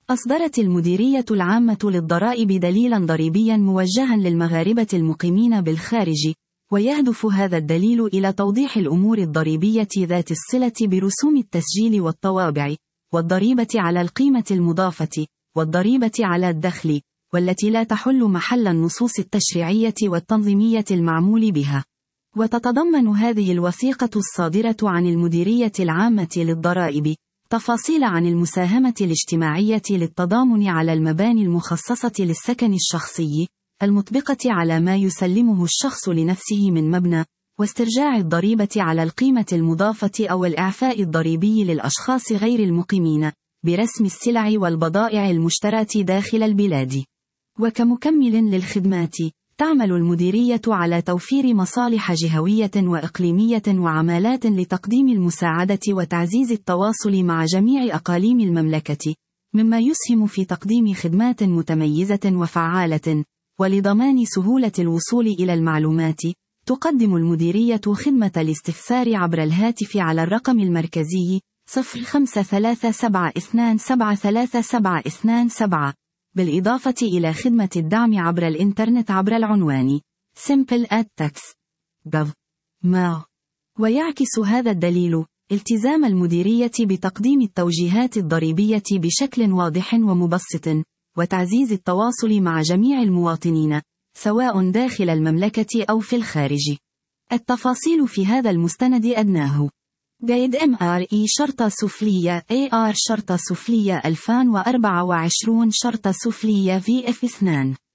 أصدرت المديرية العامة للضرائب دليلا ضريبيا موجها للمغاربة المقيمين بالخارج، ويهدف هذا الدليل إلى توضيح الأمور الضريبية ذات الصلة برسوم التسجيل والطوابع، والضريبة على القيمة المضافة، والضريبة على الدخل، والتي لا تحل محل النصوص التشريعية والتنظيمية المعمول بها. وتتضمن هذه الوثيقة الصادرة عن المديرية العامة للضرائب تفاصيل عن المساهمة الاجتماعية للتضامن على المباني المخصصة للسكن الشخصي، المطبقة على ما يسلمه الشخص لنفسه من مبنى، واسترجاع الضريبة على القيمة المضافة أو الإعفاء الضريبي للأشخاص غير المقيمين، برسم السلع والبضائع المشتراة داخل البلاد. وكمكمل للخدمات، تعمل المديرية على توفير مصالح جهوية وإقليمية وعمالات لتقديم المساعدة وتعزيز التواصل مع جميع أقاليم المملكة، مما يسهم في تقديم خدمات متميزة وفعالة. ولضمان سهولة الوصول إلى المعلومات، تقدم المديرية خدمة الاستفسار عبر الهاتف على الرقم المركزي 0537273727، بالإضافة إلى خدمة الدعم عبر الإنترنت عبر العنوان simple@tax.gov.mil. ويعكس هذا الدليل التزام المديرية بتقديم التوجيهات الضريبية بشكل واضح ومبسط، وتعزيز التواصل مع جميع المواطنين، سواء داخل المملكة أو في الخارج. التفاصيل في هذا المستند أدناه جيد MRE شرطة سفلية AR شرطة سفلية 2024 شرطة سفلية VF2.